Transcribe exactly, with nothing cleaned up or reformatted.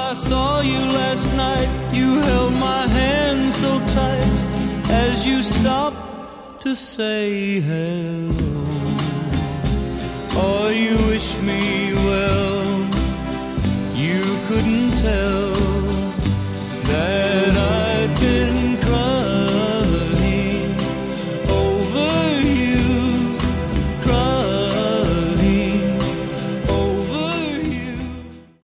I saw you last night. You held my hand so tight as you stopped to say hello. Oh, you wish me well, you couldn't tell